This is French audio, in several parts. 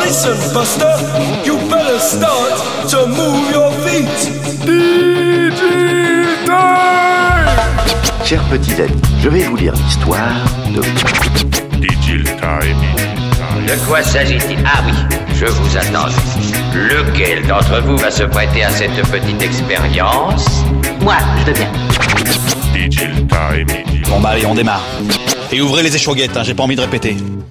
listen, Buster, you better start to move your feet. Chers petits amis, je vais vous lire l'histoire de... De quoi s'agit-il? Ah oui, je vous attends. Lequel d'entre vous va se prêter à cette petite expérience? Moi, je veux bien. Bon bah allez, on démarre. Et ouvrez les échauguettes, hein, j'ai pas envie de répéter.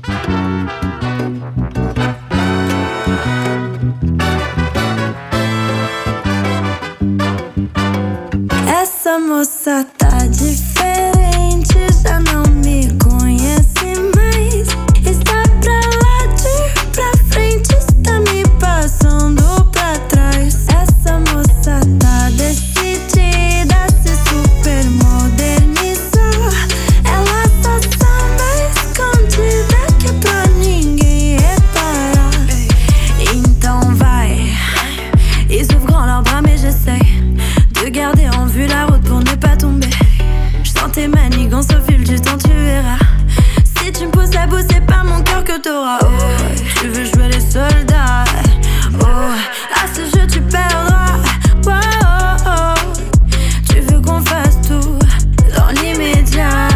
Essa moça tá diferente, já não me conhece mais. Está pra lá, de pra frente, está me passando pra trás. Essa moça tá decidida a se super modernizar. Ela só samba escondida que é pra ninguém reparar. Então vai, ils ouvrent grand leurs bras mais j'essaye de garder en vue la route pour ne pas tomber. Je sens tes manigances au fil du temps, tu verras. Si tu me pousses à bout, c'est pas mon cœur que t'auras. Oh, tu veux jouer les soldats. Oh, à ce jeu tu perdras. Oh, oh, oh. Tu veux qu'on fasse tout dans l'immédiat.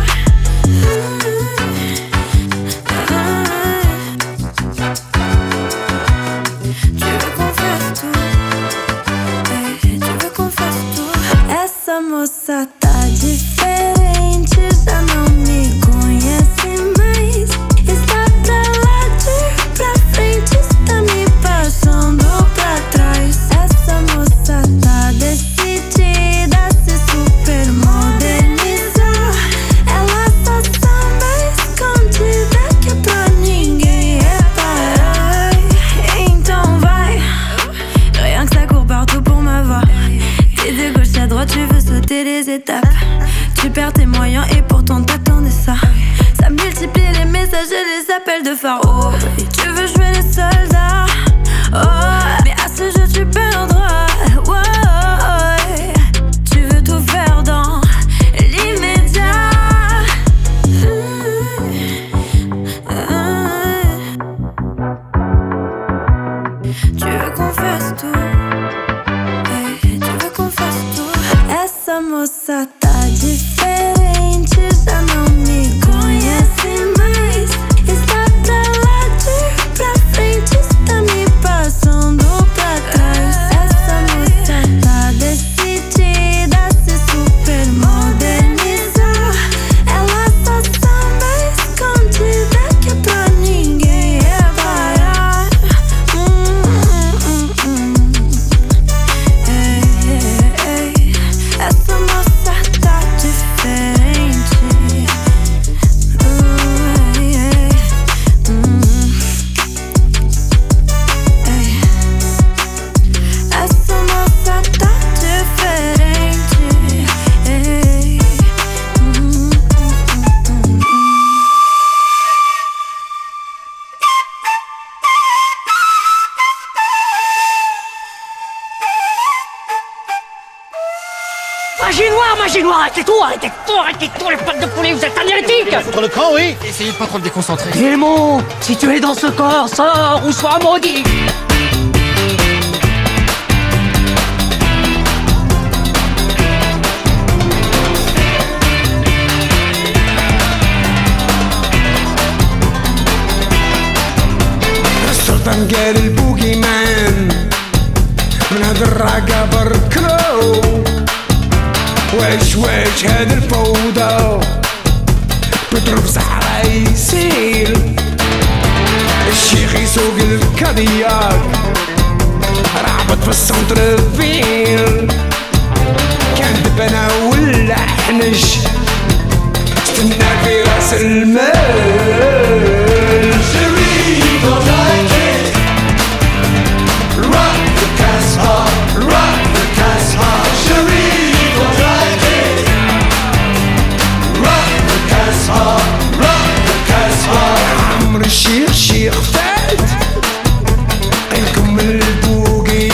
Tu veux qu'on fasse tout. Essa moça tá diferente, já não me conhece mais. Está pra lá, de pra frente, está me passando pra trás. Essa moça tá decidida a se super modernizar. Ela só samba escondida que é pra ninguém reparar. Então vai, rien que ça court partout pour m'avoir. T'es de gauche à droite, tu veux sauter les étapes. Tu perds tes moyens et pourtant t'attendais ça. Ça multiplie les messages et les appels de phare. Oh, et tu veux jouer les soldats. Oh, mais à ce jeu tu perdras. Oh, oh, tu veux tout faire dans l'immédiat. Tu veux qu'on fasse tout. Essa moça tá diferente, já não me conhece mais. Está pra lá, de pra frente, está me passando pra trás. Essa moça tá decidida a se super modernizar. Ela só samba escondida que é pra ninguém reparar. Essa moça tá diferente. Essa moça tá diferente. Magie noire, arrêtez tout, les pattes de poulet, vous êtes analytiques. Contre le camp, oui. Essayez de pas trop me déconcentrer. Démon, si tu es dans ce corps, sors ou sois maudit. السلطان قال البوكي مان من هاد الراقة بركلو. واش هاد الفوضى بيضرب صحراء يسيل. الشيخ يسوق الكادياك رعبط في السنتر فيل. كان دبنا ولا حنش استنى في راس المال. عمر الشيخ فات قلكم البوقي.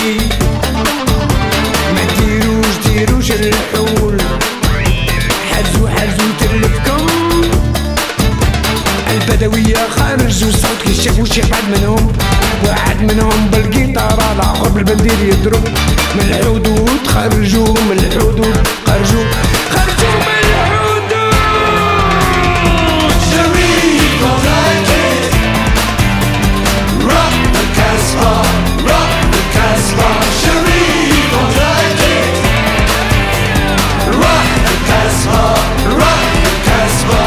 ما ديروش الحول. حزو تلفكم البدوية عليا خارج وصوت كي شافوا شي واحد منهم، واحد منهم بالقيطارة الآخر بالبندير يضرب. من الحدود خرجوا، من الحدود خرجوا، خرجوا من الحدود. شريف don't like it. Rock the Casbah, rock the Casbah. Sheriff don't like it. Rock the Casbah, rock the Casbah.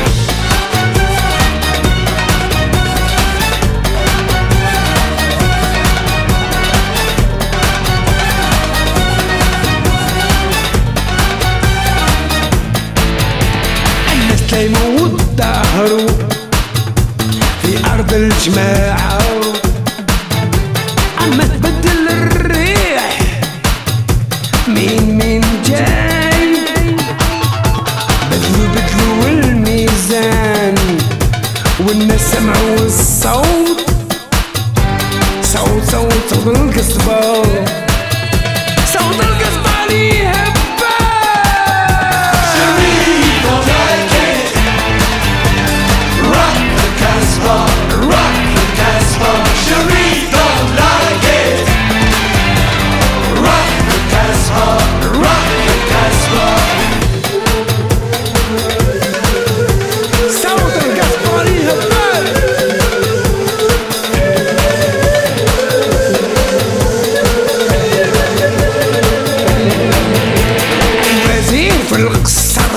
الناس تلايموا وتظاهروا في أرض الجماعة، أما تبدل الريح مين جاي، بدلوا الميزان والناس سمعوا الصوت، صوت القصبة، صوت القصبة اللي هبة. Sheriff don't like it. Rock the Casbah, rock the Casbah. Sheriff don't like it. Rock the Casbah, rock the Casbah. صوت القصبة اللي هبة. الوزير في القصر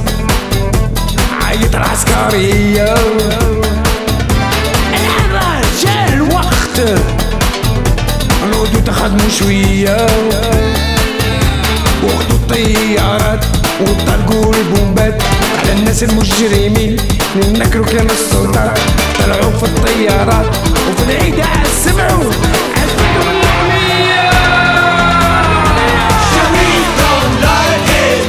عيط العسكرية، الآن جا الوقت نعودو تخدمو شوية، واخدو الطيارات وطلقوا البومبات على الناس المجرمين اللي نكروا كلام السلطات، طلعوا في الطيارات وفي العيداء سمعوا عزبوا النعمية. Sheriff don't like it.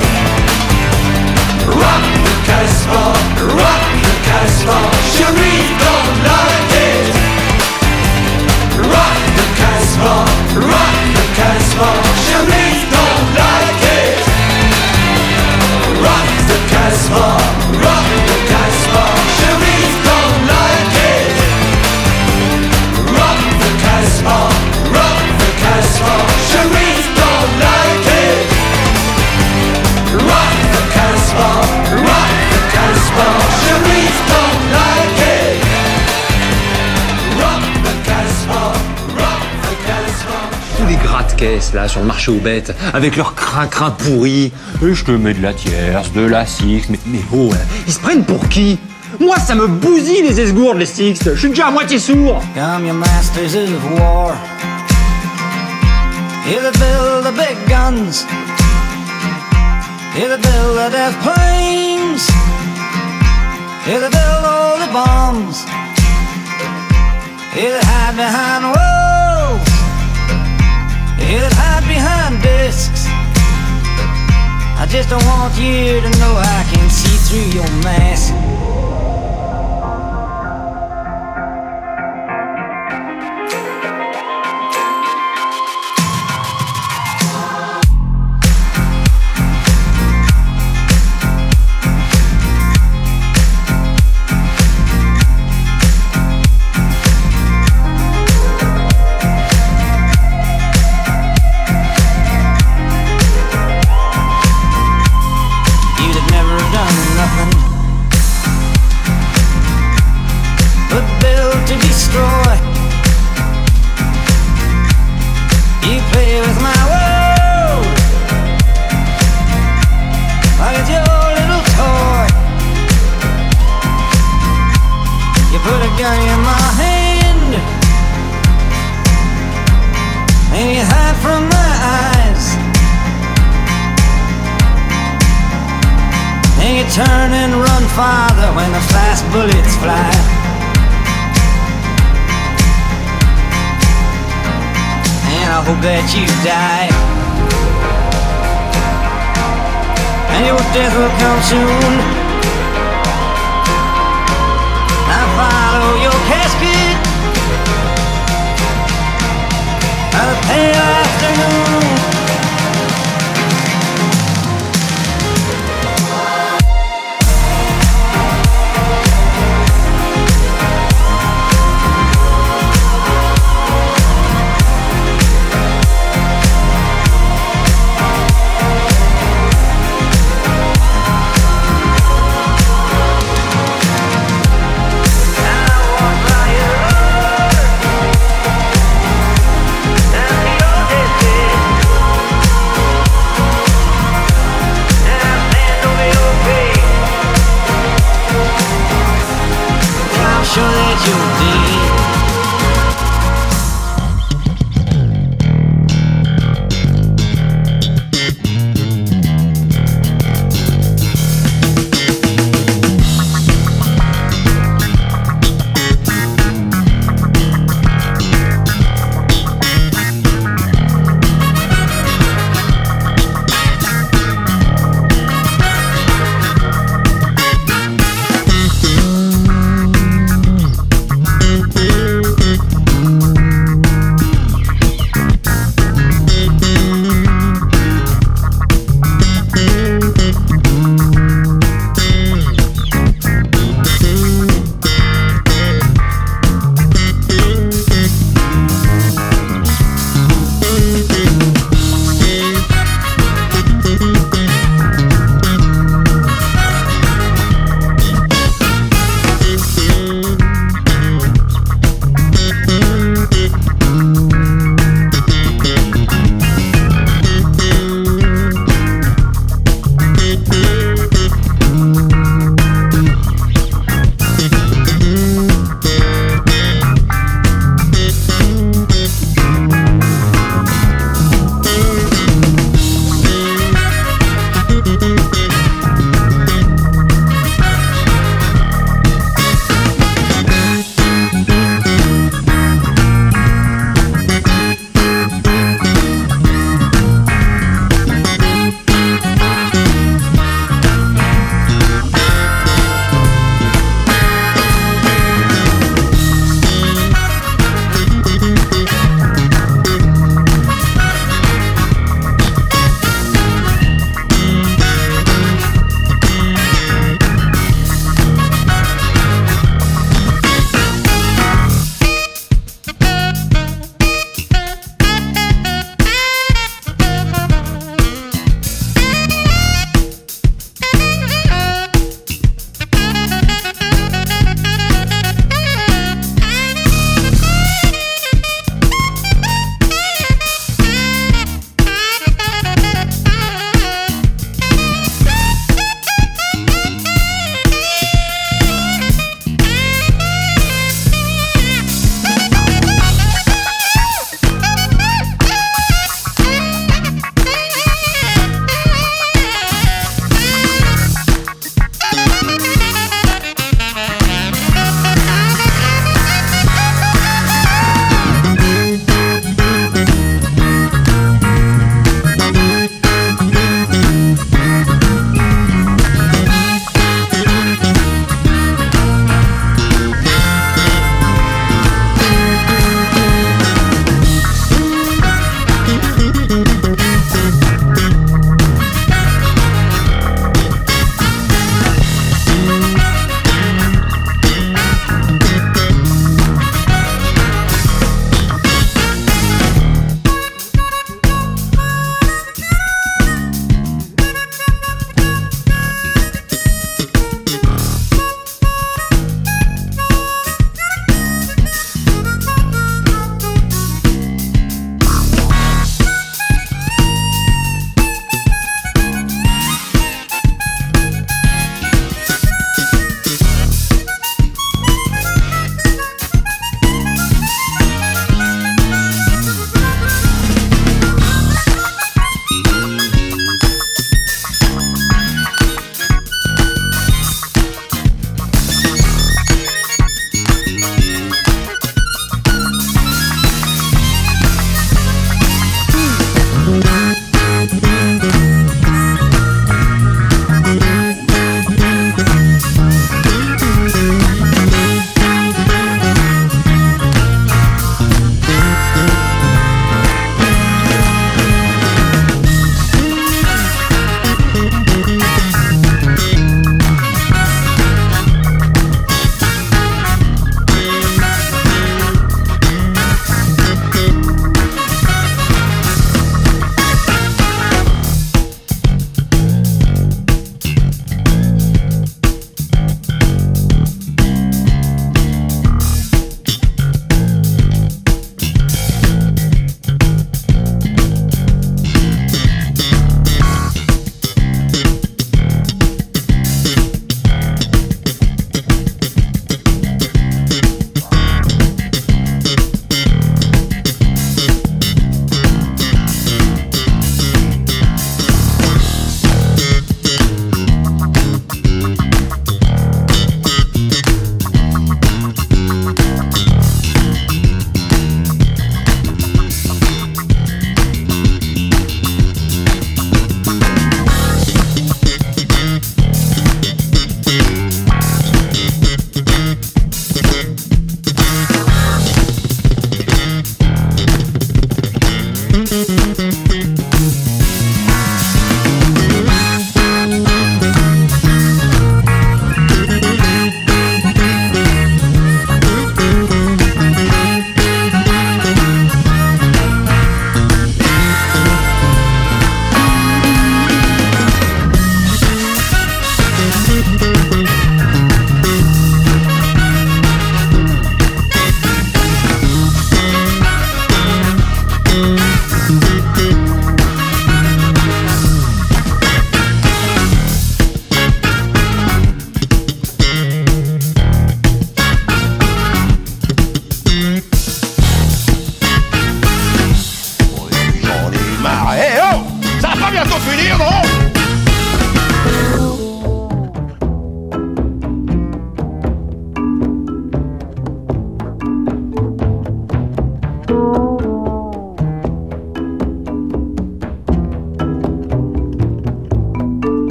Rock the Casbah, rock the Casbah. Sheriff don't like it. Rock the Casbah, rock the Casbah. Sheriff don't like it. Rock the Casbah, rock the Casbah. Sheriff don't like it. Rock the Casbah, rock the Casbah. Sheriff don't like it. Rock the Casbah, rock the Casbah. Sheriff don't like it. Rock the Casbah, rock the Casbah. Tous les gratte-caisses là sur le marché aux bêtes, avec leurs crin-crin pourris. Et je te mets de la tierce, de la Sixte, mais oh, ils se prennent pour qui? Moi ça me bousille les esgourdes les Sixtes, je suis déjà à moitié sourd. Come your masters of war, here that build the big guns, here that build the death planes, here that build all the bombs, here that hide behind walls, here that hide behind discs. I just don't want you to know I can see through your mask. Turn and run farther when the fast bullets fly. And I hope that you die, and your death will come soon. I follow your casket by the pale afternoon. too deep.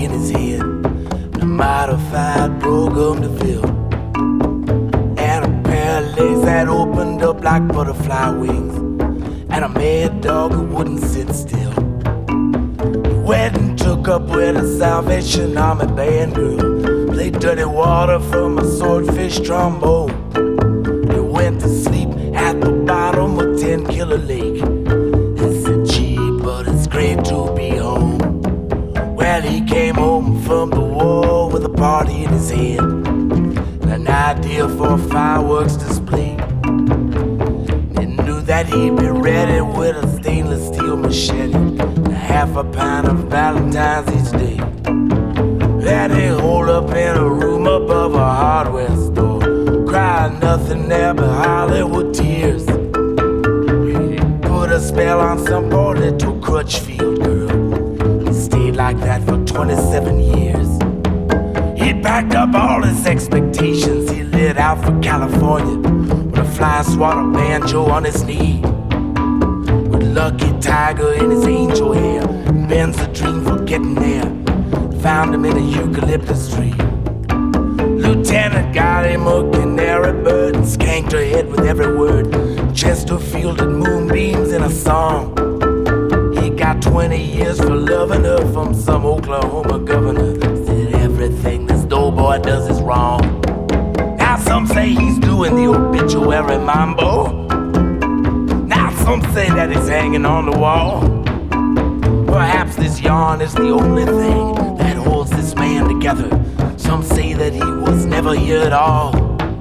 in his head, a modified program to fill, and a pair of legs that opened up like butterfly wings, and a mad dog who wouldn't sit still. He went and took up with a Salvation Army band girl, played dirty water from a swordfish trombone. He went to sleep at the bottom of 10 Killer Lake. He said, gee, but it's great to be home. Well, he came home from the war with a party in his head and an idea for a fireworks display. He knew that he'd be ready with a stainless steel machete and a half a pound of Valentine's each day. Then he holed up in a room above a hardware store, crying nothing there but Hollywood tears. He put a spell on some poor little Crutchfield girl. He stayed like that for 27 years. He packed up all his expectations. He lit out for California with a fly swatter banjo on his knee, with Lucky Tiger in his angel hair. Ben's a dream for getting there. Found him in a eucalyptus tree. Lieutenant got him a canary bird and skanked her head with every word. Chesterfield and moonbeams in a song. He got 20 years for loving her from some Oklahoma governor. Said everything this doughboy does is wrong. Now some say he's doing the obituary mambo. Now some say that he's hanging on the wall. Perhaps this yarn is the only thing that holds this man together. Some say that he was never here at all.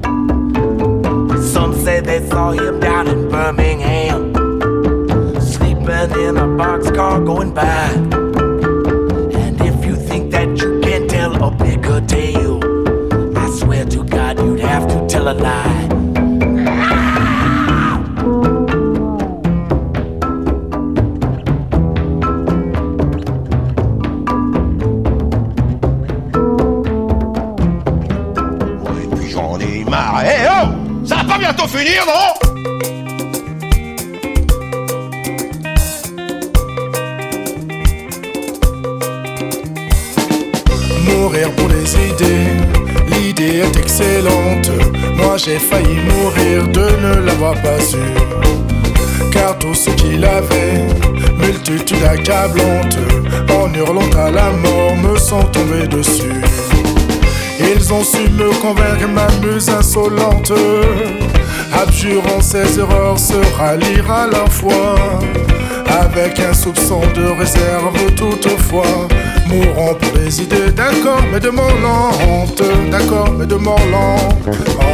Some say they saw him down in Birmingham, sleeping in a boxcar going by. And if you think that you can tell a bigger tale, I swear to God you'd have to tell a lie. Hey oh, ça va pas bientôt finir, non? Mourir pour les idées, l'idée est excellente. Moi j'ai failli mourir de ne l'avoir pas su, car tout ce qu'il avait, multitude accablante, en hurlant à la mort me sont tombés dessus. Ils ont su me convaincre, ma muse insolente, abjurant ses erreurs, se rallier à la foi, avec un soupçon de réserve toutefois. Mourant pour les idées, d'accord, mais de mort lente, d'accord, mais de mort lente.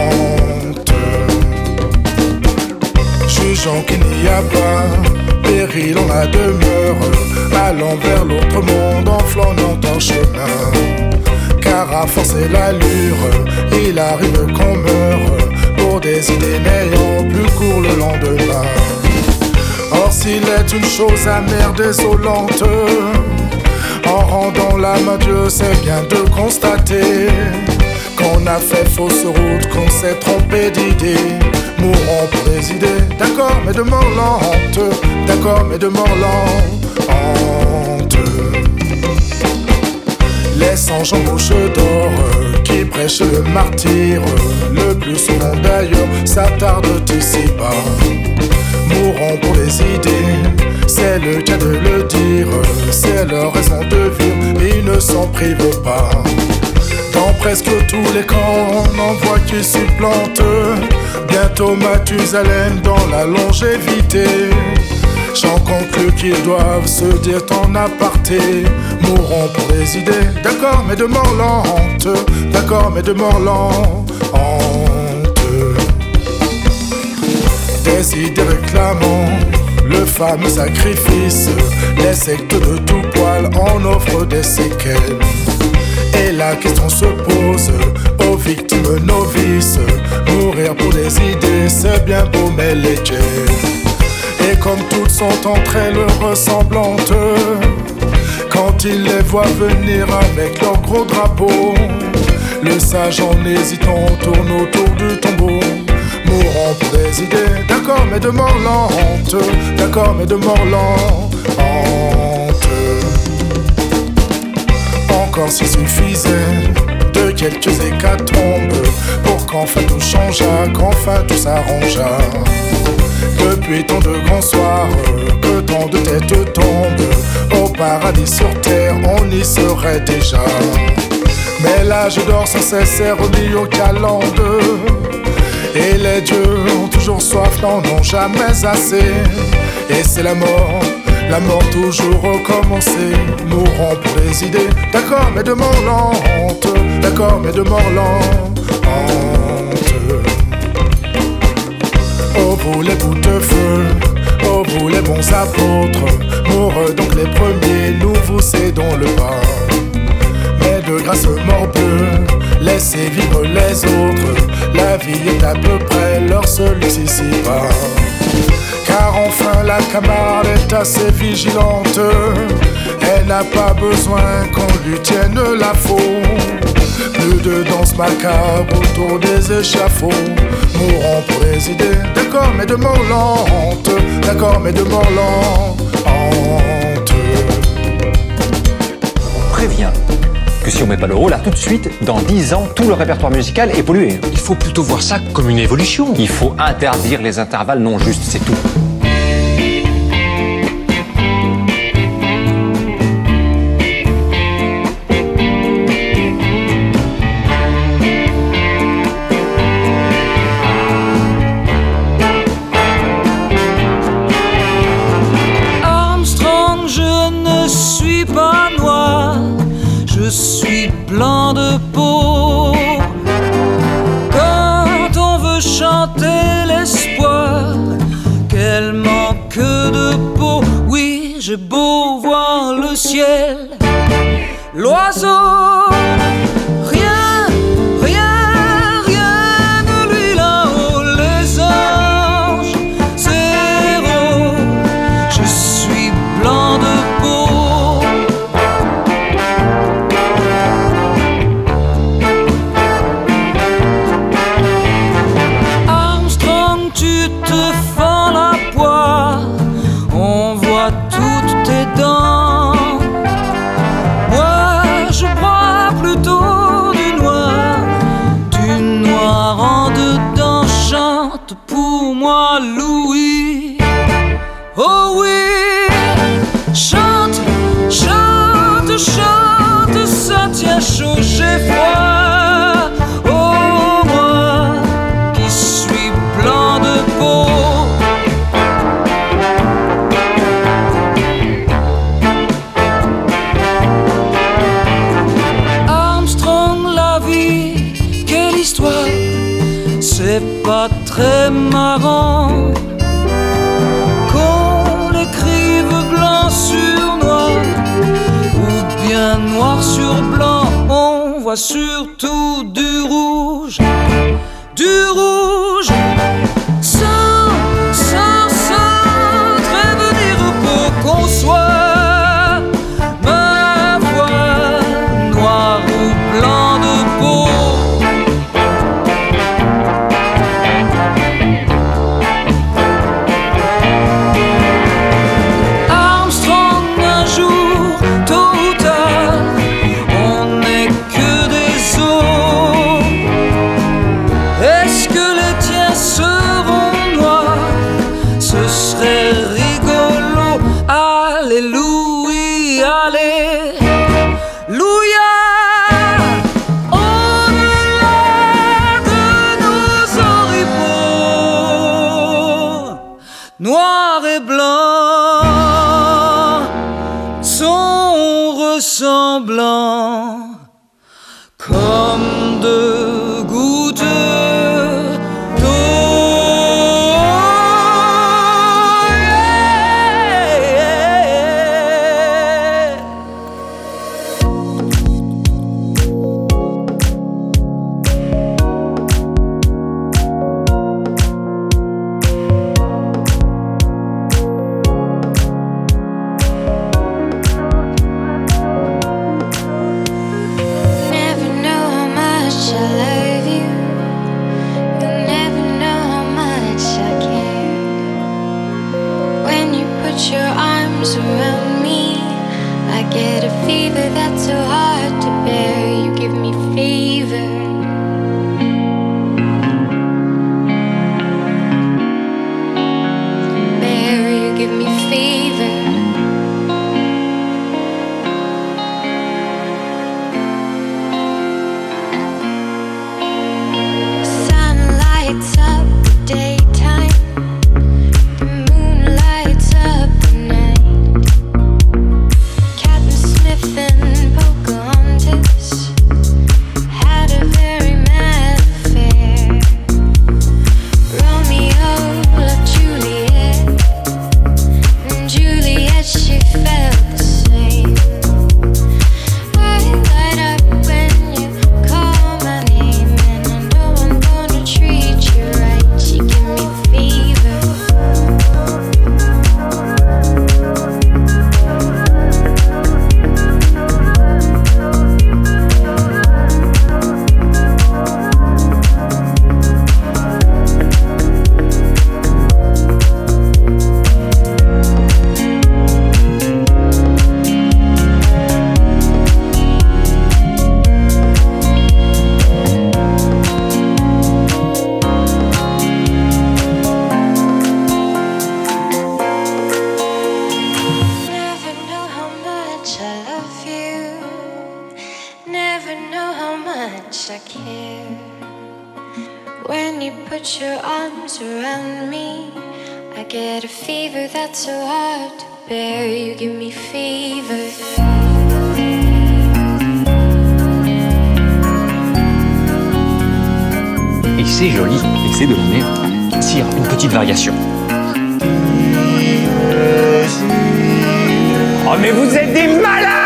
Jugeant qu'il n'y a pas péril en la demeure, allant vers l'autre monde en flânant en chemin. Car à forcer l'allure, il arrive qu'on meure pour des idées n'ayant plus cours le lendemain. Or s'il est une chose amère, désolante, en rendant l'âme à Dieu, c'est bien de constater qu'on a fait fausse route, qu'on s'est trompé d'idées. Mourons pour des idées, d'accord, mais de mort lente, d'accord, mais de mort lente. Laissant Jean Bouche d'or qui prêche le martyre, le plus souvent d'ailleurs s'attarde ici-bas. Mourons pour les idées, c'est le cas de le dire, c'est leur raison de vivre, ils ne s'en privent pas. Dans presque tous les camps, on en voit qui supplantent bientôt Mathusalem dans la longévité. J'en conclus qu'ils doivent se dire en aparté. Mourront pour les idées, d'accord, mais de mort lente, d'accord, mais de mort lente. Des idées réclamant le fameux sacrifice, les sectes de tout poil en offrent des séquelles. Et la question se pose aux victimes novices, mourir pour des idées, c'est bien beau mais léger. Et comme toutes sont entre elles ressemblantes, quand il les voit venir avec leur gros drapeau, le sage en hésitant tourne autour du tombeau. Mourons pour des idées, d'accord mais de mort lente, d'accord mais de mort lente. Encore s'il suffisait de quelques hécatombes pour qu'enfin tout changeât, qu'enfin tout s'arrangea. Depuis tant de grands soirs, que tant de têtes tombent, au paradis sur terre, on y serait déjà. Mais l'âge d'or sans cesse est remis aux calendes, et les dieux ont toujours soif, n'en ont jamais assez. Et c'est la mort toujours recommencer. Mourons pour les idées, d'accord mais de mort lente, d'accord mais de mort lente. Oh vous les bouts de feu, oh vous les bons apôtres, mourrez donc les premiers, nous vous cédons le pas. Mais de grâce morbleu, laissez vivre les autres, la vie est à peu près leur seul ici-bas. Car enfin la Camarde est assez vigilante, elle n'a pas besoin qu'on lui tienne la faute. Plus de danse macabre autour des échafauds, mourons pour les idées, d'accord mais de mort lente, d'accord mais de mort lente. On prévient que si on met pas l'euro là tout de suite, dans 10 ans, tout le répertoire musical est pollué. Il faut plutôt voir ça comme une évolution. Il faut interdire les intervalles non justes, c'est tout. Armstrong, je ne suis pas noir, je suis blanc de peau. Quand on veut chanter l'espoir, quel manque de peau. Oui, j'ai beau voir le ciel, l'oiseau, rien, rien, rien de lui là-haut. Les anges, zéro, je suis blanc de peau. Tu te fends la poire, on voit toutes tes dents. Moi, je bois plutôt du noir en dedans. Chante pour moi, Louis. Oh oui, chante, chante, chante, ça tient chaud, j'ai froid. Oh, moi qui suis blanc de peau. Armstrong, la vie, quelle histoire. C'est pas très marrant qu'on écrive blanc sur noir ou bien noir sur blanc. On voit surtout du rouge, du rouge. Sans prévenir pour qu'on soit, ma voix, noir ou blanc de peau. Armstrong, un jour, tôt ou tard, on n'est que des os. Est-ce que les tiens much I care. When you put your arms around me, I get a fever that's so hard to bear. You give me fever. Et c'est joli, et c'est de la merde. Sire, une petite variation. Oh mais vous êtes des malades!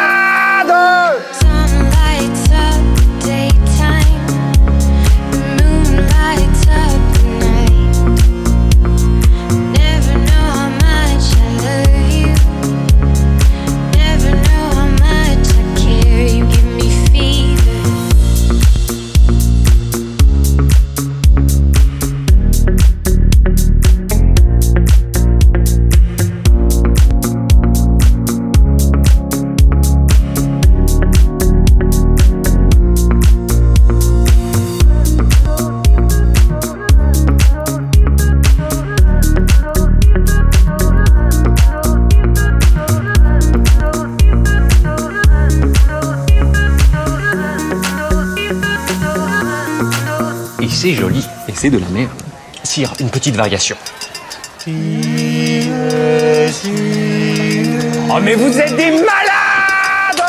C'est joli, et c'est de la merde. Sire, une petite variation. Oh mais vous êtes des malades!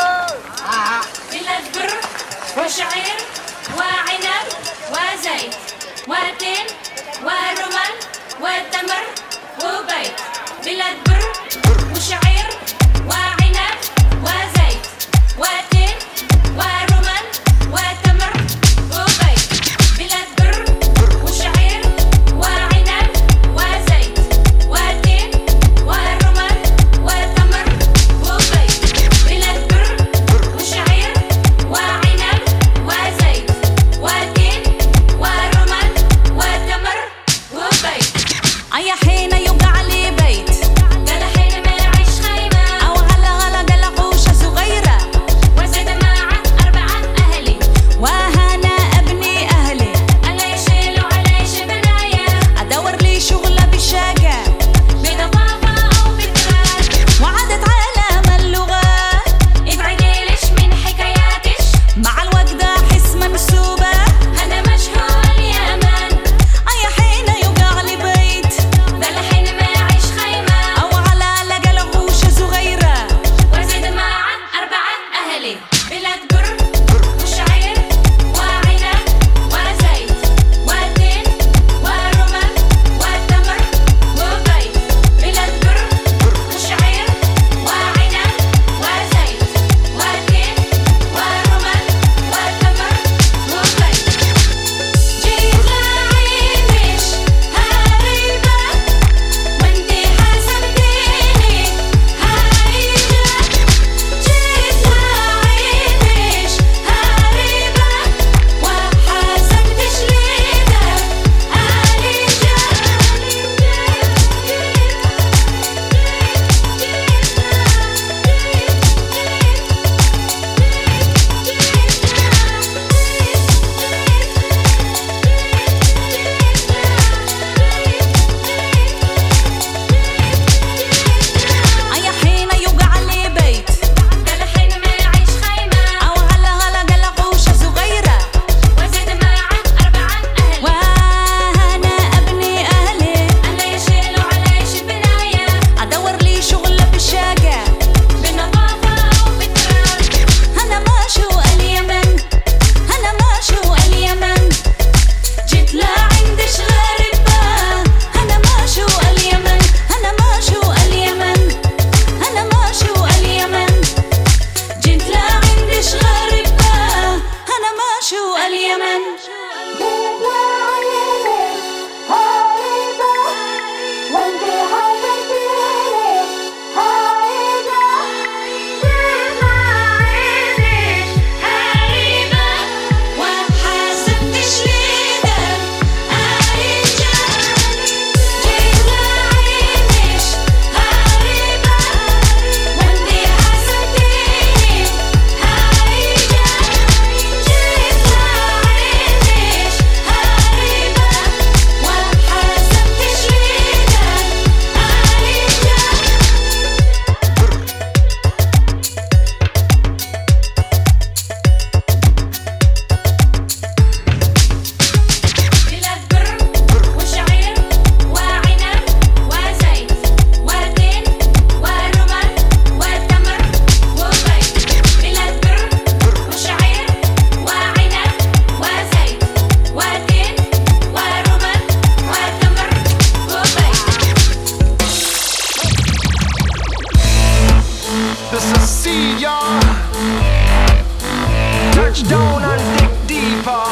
search down and dig deeper.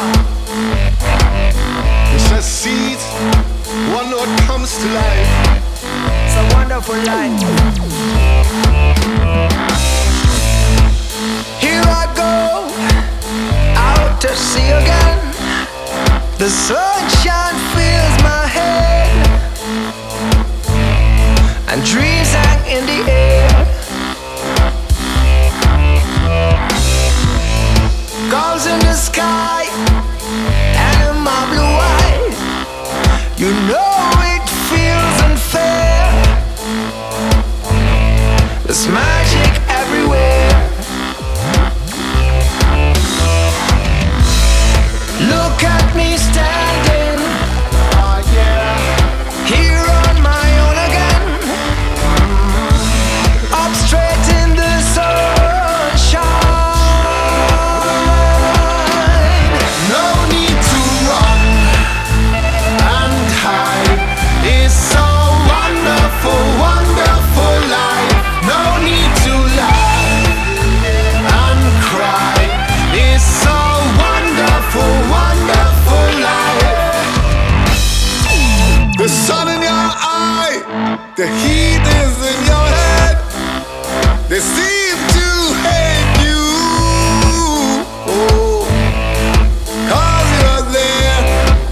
It's a seed, one note comes to life. It's a wonderful life. Here I go, out to sea again. The sunshine fills my head, and dreams hang in the air. Gulls in the sky, and in my blue eyes, you know it feels unfair. There's magic everywhere. Look at me standing, oh yeah, here on my own again, up straight in the sunshine. No need to run and hide. It's so wonderful, wonderful life. No need to laugh and cry. It's so wonderful, wonderful life. The sun in your eye, the heat is in your head. They seem to hate you, oh, 'cause you're there.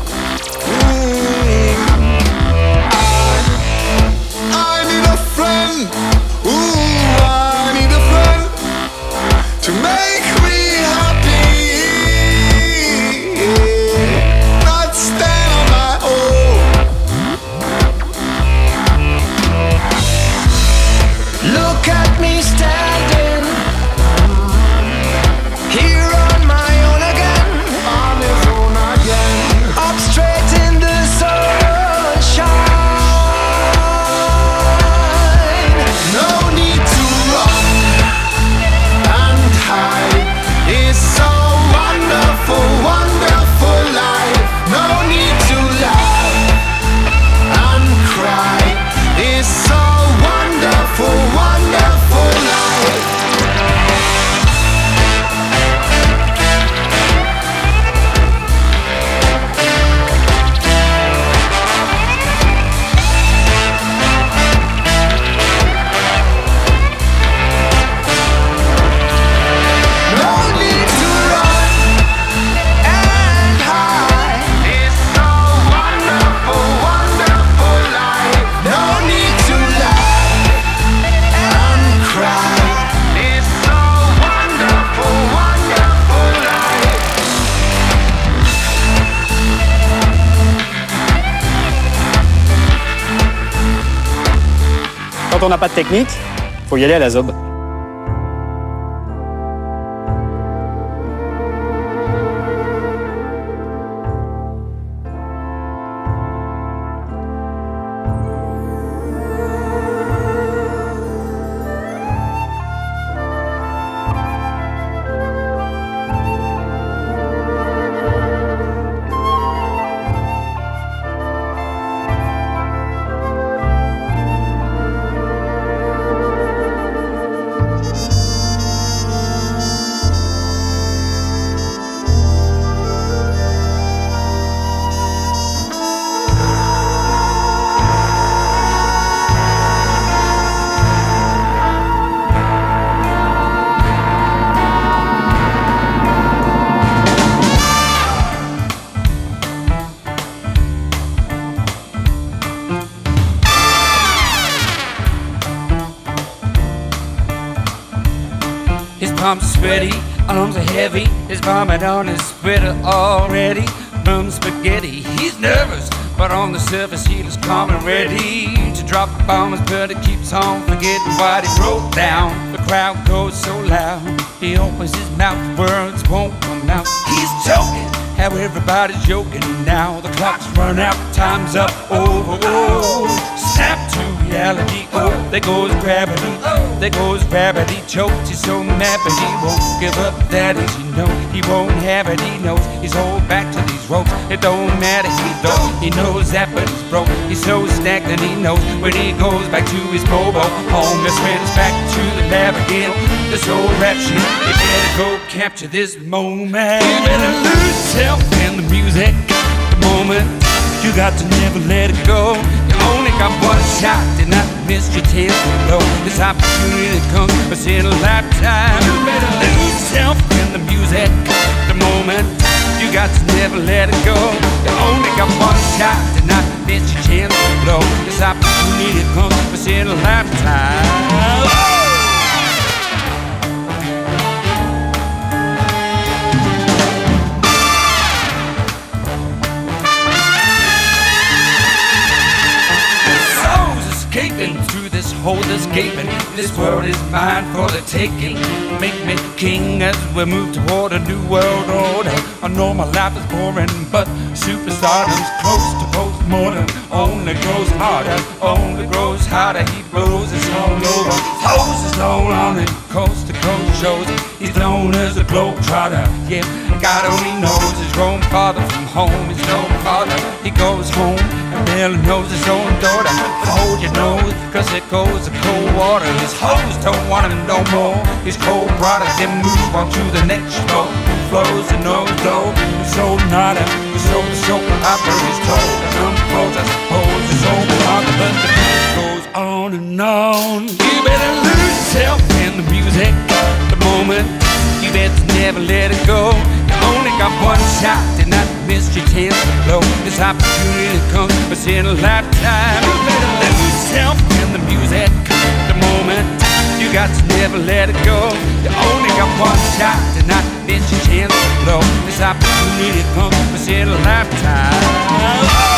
I need a friend, ooh, I need a friend to make me happy, not stand on my own. Look at me standing, here on my own again, On his own again. up straight in the sunshine. No need to run and hide. It's so wonderful, wonderful life. No need to laugh and cry. It's so wonderful, wonderful life. No need to run and hide. It's so wonderful, wonderful life. No need to laugh and cry. It's so wonderful, wonderful life. Quand on n'a pas de technique, faut y aller à la zob. His palms are sweaty, arms are heavy. His vomit on his sweater already. From spaghetti, he's nervous, but on the surface he looks calm and ready to drop bombs, but he keeps on forgetting what he wrote down. The crowd goes so loud, he opens his mouth, words won't come out. He's joking, how everybody's joking now. The clock's run out, time's up, over, oh. Snap to reality, oh, there goes gravity, there goes gravity. Choked, he's so mad, but he won't give up, that is, he knows he won't have it, he knows he's all back to these ropes. It don't matter, he knows that, but he's broke. He's so stagnant, he knows when he goes back to his mobile home. That's when it's back to the lab again. This old rap shit, you better go capture this moment. You better lose yourself in the music. The moment, you got to never let it go. You only got one shot, did not miss your chance to blow. This opportunity comes once in a lifetime. You better lose yourself in the music. The moment, you got to never let it go. You only got one shot, did not miss your chance to blow. This opportunity comes once in a lifetime. Escaping through this hole, escaping. This world is mine for the taking. Make me king as we move toward a new world order. I know my life is boring, but superstardom's close to postmortem. Only grows harder, only grows harder. He blows us all over. Hose is known on it, coast to coast shows. He's known as a globetrotter. Yeah, God only knows he's grown farther from home. He's no farther. He goes home and barely knows his own daughter. Hold your nose, cause it goes to cold water. His hoes don't want him no more. His cold products then move on to the next flow. Flows and knows though. He's so nada, he's so opera. He's told and unfolds, I suppose. It's so hard, but the beat goes on and on. You better lose yourself in the music. The moment, you better never let it go. You only got one shot, did not miss your chance to blow. This opportunity comes once in a lifetime. You better lose yourself in the music. The moment, you got to never let it go. You only got one shot, did not miss your chance to blow. This opportunity comes once in a lifetime.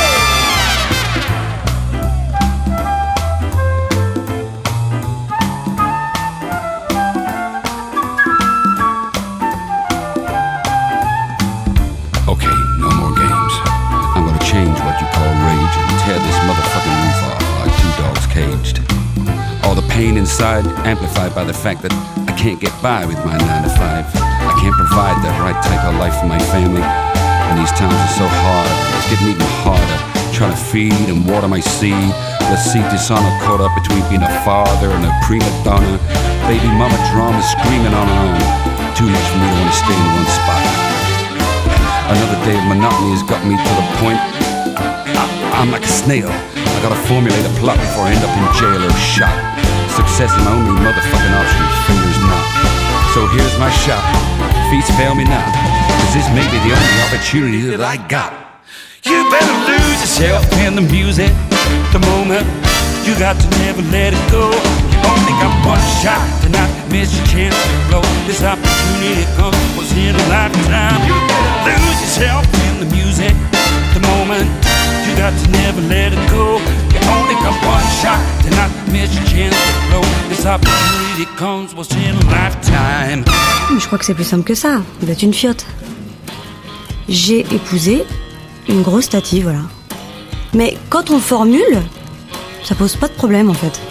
Change what you call rage and tear this motherfucking roof off like two dogs caged. All the pain inside amplified by the fact that I can't get by with my 9 to 5. I can't provide that right type of life for my family. And these times are so hard, it's getting even harder. Trying to feed and water my seed. Let's see dishonor caught up between being a father and a prima donna. Baby mama drama screaming on and on. Too much for me to want to stay in one spot. Another day of monotony has got me to the point I'm like a snail. I gotta formulate a plot before I end up in jail or shot. Success is my only motherfucking option, fingers not. So here's my shot, feet fail me now, cause this may be the only opportunity that I got. You better lose yourself in the music. The moment, you got to never let it go. You only got one shot, to not miss your chance to blow. This opportunity comes once in a lifetime. You better lose yourself in the music. The moment, you got to never let it go. You only got one shot, to not miss your chance to blow. This opportunity comes once in a lifetime. Je crois que c'est plus simple que ça, d'être une fiotte. J'ai épousé une grosse tatie, voilà. Mais quand on le formule, ça pose pas de problème en fait.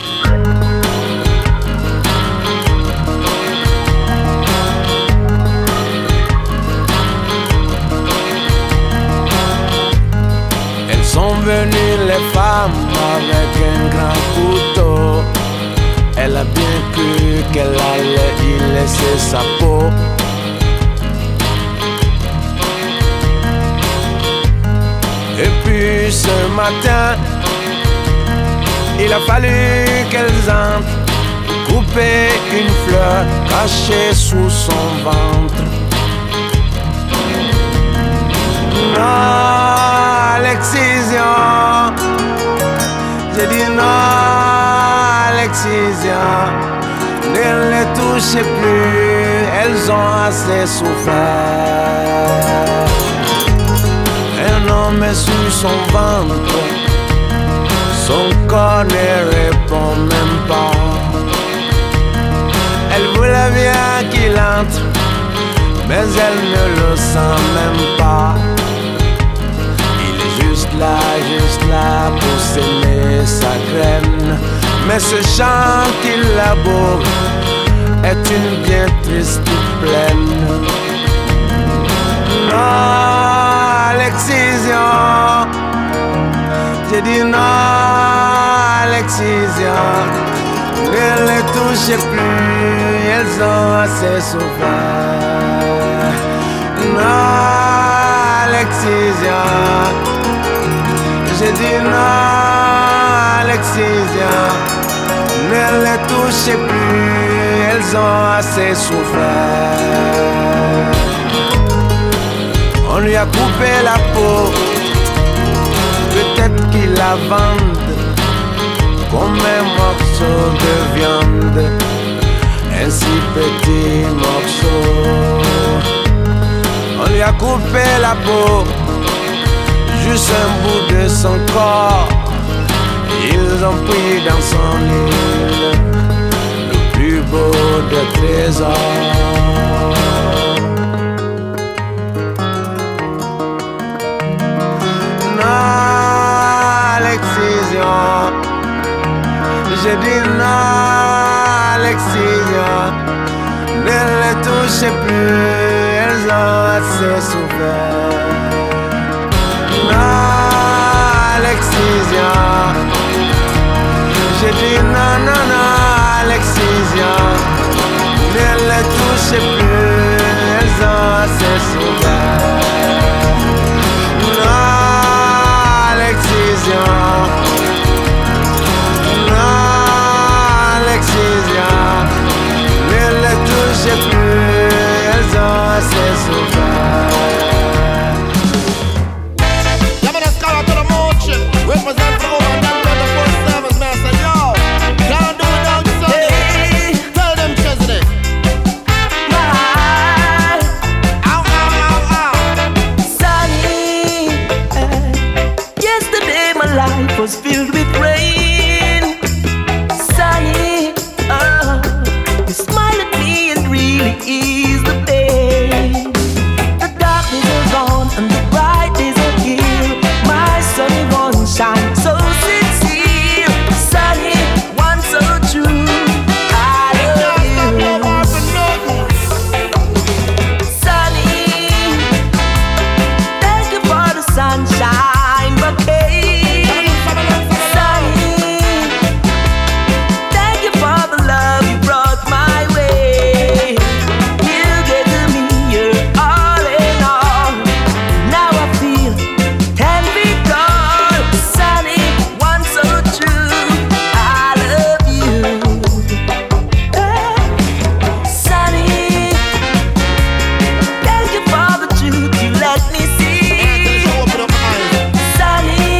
Elles sont venues les femmes avec un grand couteau. Elle a bien cru qu'elle allait y laisser sa peau. Et puis ce matin, il a fallu qu'elles entrent, couper une fleur cachée sous son ventre. Non à l'excision, j'ai dit non à l'excision. Ne les touchez plus, elles ont assez souffert. Un homme est sur son ventre, son corps ne répond même pas. Elle voulait bien qu'il entre, mais elle ne le sent même pas. Il est juste là pour s'aimer sa graine. Mais ce chant qu'il laboure est une bien triste plaine. Non, Alex J'ai dit non, Alexisia, ne les touchez plus, elles ont assez souffert. Non, Alexisia, j'ai dit non, Alexisia, ne les touchez plus, elles ont assez souffert. On lui a coupé la peau, peut-être qu'il la vende comme un morceau de viande, un si petit morceau. On lui a coupé la peau, juste un bout de son corps. Ils ont pris dans son île le plus beau des trésors. Non, Alexisia, j'ai dit non, Alexisia, ne les touchez plus, elles ont assez souffert. Non, Alexisia, j'ai dit non, non, non, Alexisia, ne les touchez plus, elles ont assez souffert. Non, Alexisia, non, Alexisia, ne les touchez plus, elles ont assez souffert. Represent for over and done 24/7, man. Say, yo, can't do without you, son. Tell them, Chesney. Sunny, yesterday my life was filled with rain. Sunny, you smile at me and really ease the pain. The dark days are gone and the bright days are here. My sunny one shine so sincere. Sunny one so true. I love you. Sunny, thank you for the sunshine bouquet. Sunny, thank you for the love you brought my way. You gave to me your all in all. Now I feel 10 feet tall. Sunny, one so true. I love you. Sunny, thank you for the truth you let me see. Sunny,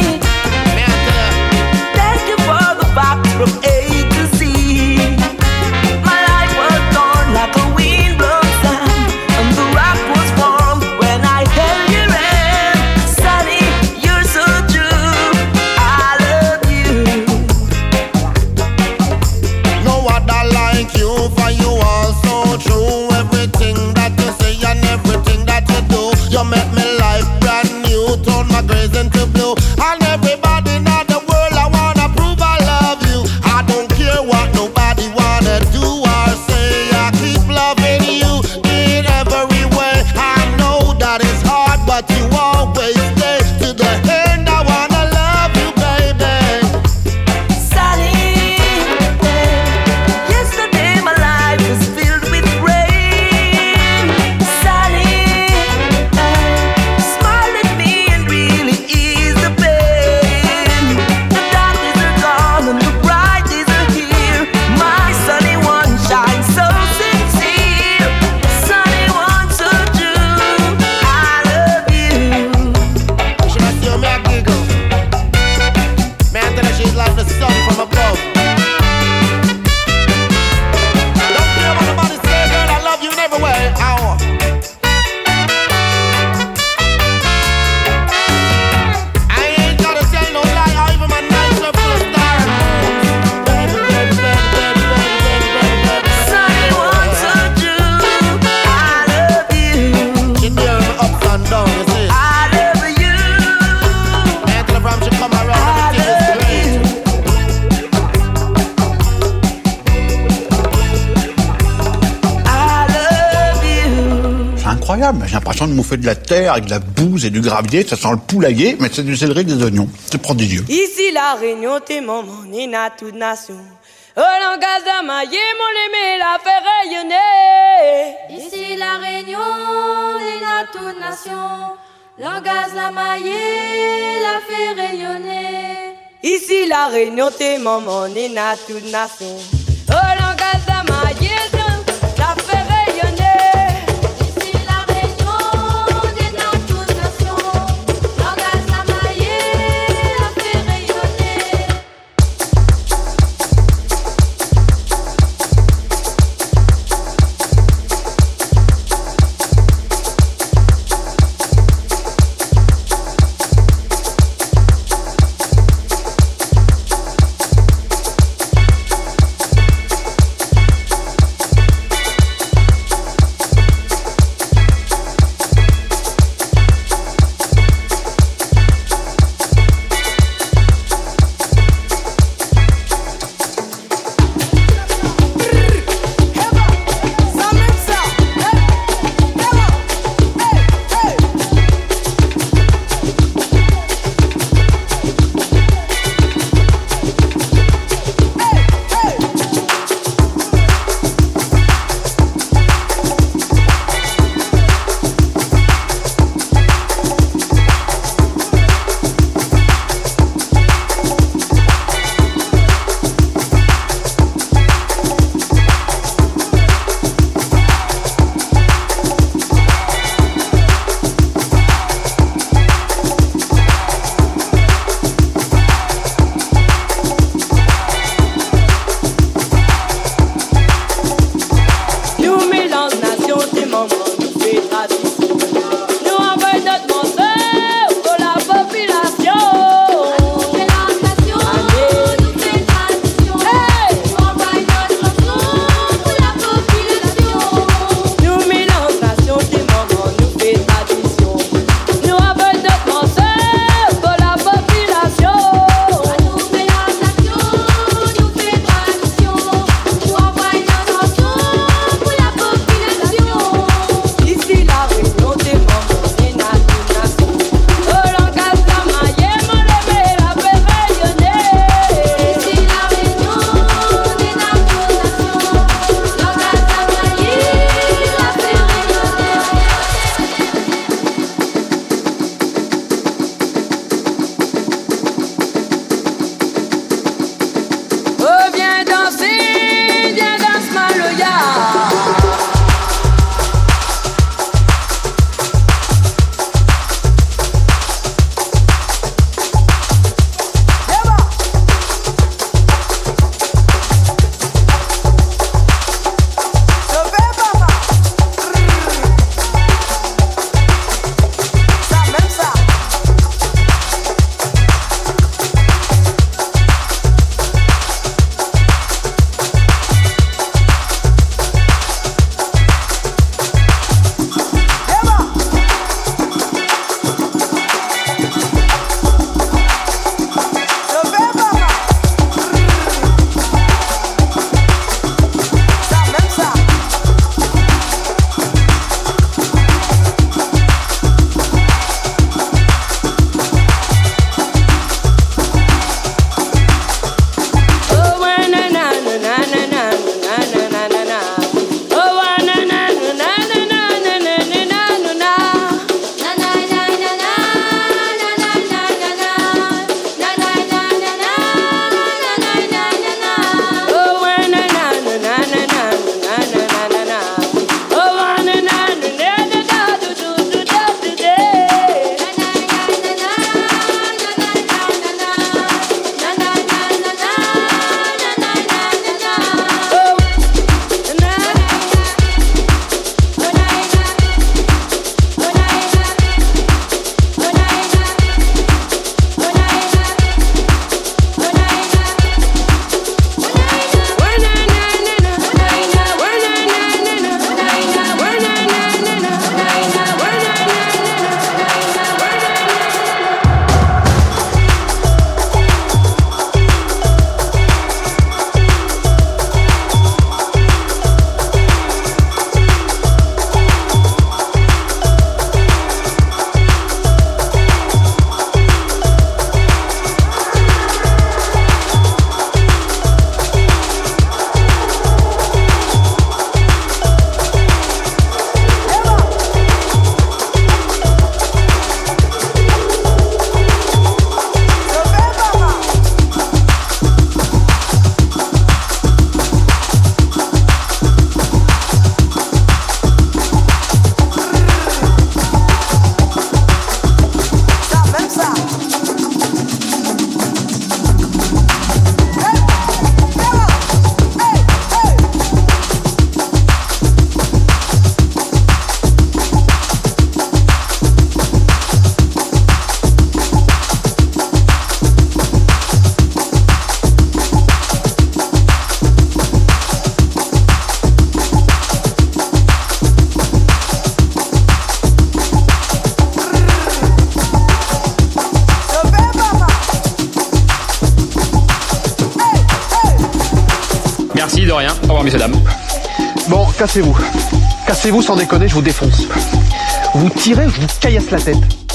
thank you for the facts from A to Z. My life was torn like a wind-blown sand, and the rock was formed when I held your hand. Sunny, you're so true. I love you. No other like you, for you are so true. Everything that you say and everything that you do, you make me life brand new, turn my grays into blue. And everybody in the world, I wanna prove I love you. I don't care what nobody wanna do or say. I keep loving you in every way. I know that it's hard, but you always stay to the end. I wanna love you, baby. Sunny, yesterday my life was filled with rain. Sunny, smile at me and really ease the pain. The dark days are gone and the bright days are here. My sunny one shines so sincere. Sunny one so true. I love you. Should I see me a giggle? Man, tell her she's like the sun from above. Don't care what nobody say, girl, I love you in every way. Ow. I ain't gotta tell no lie, or even my nights are full of stars. Baby, baby, baby, baby, baby, baby, baby. Sunny one so true. I love you. She deal with ups and downs, you see. I love you. Man, tell her from she come around, everything is great. I love you. C'est incroyable, J'ai l'impression de mouffer de la terre avec de la bouse et du gravier. Ça sent le poulailler, mais c'est du céleri et des oignons. C'est prodigieux. Ici la Réunion, t'es mon nina toute nation. Au langage d'Amaillé, mon l'aimé la fait rayonner. Ici la Réunion, nina toute nation. Langage d'Amaillé la fait rayonner. Ici la Réunion, t'es mon nina toute nation. Au langage d'Amaillé, la fait rayonner. Ici la Réunion, nina toute nation. Langage d'Amaillé la fait rayonner. de rien. Au revoir, messieurs, dames. Bon, cassez-vous. Cassez-vous sans déconner, je vous défonce. Vous tirez, je vous caillasse la tête.